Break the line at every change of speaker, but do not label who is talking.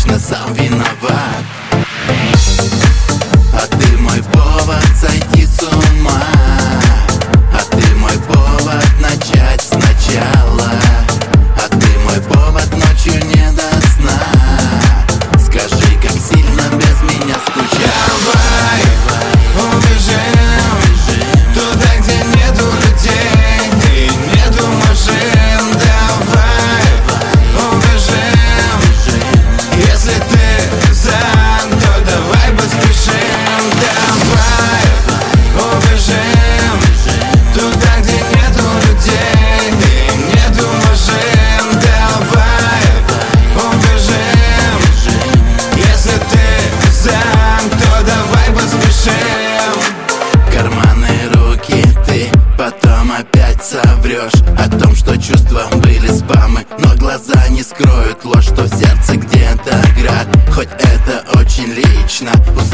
вечно сам виноват. А ты мой повод сойти с ума, а ты мой повод начать сначала, а ты мой повод ночью не до сна. Скажи, как сильно без меня скучал.
Давай убежим туда, где нету людей и нету машин. Давай убежим, если ты сам, то давай поспешим. Давай убежим туда, где нету людей и нету машин. Давай убежим, если ты сам, то давай поспешим.
Карманы, руки, ты потом опять соврешь о том, что чувства были спамы, но глаза не скроют ложь, что в сердце где-то град. Хоть это очень лично,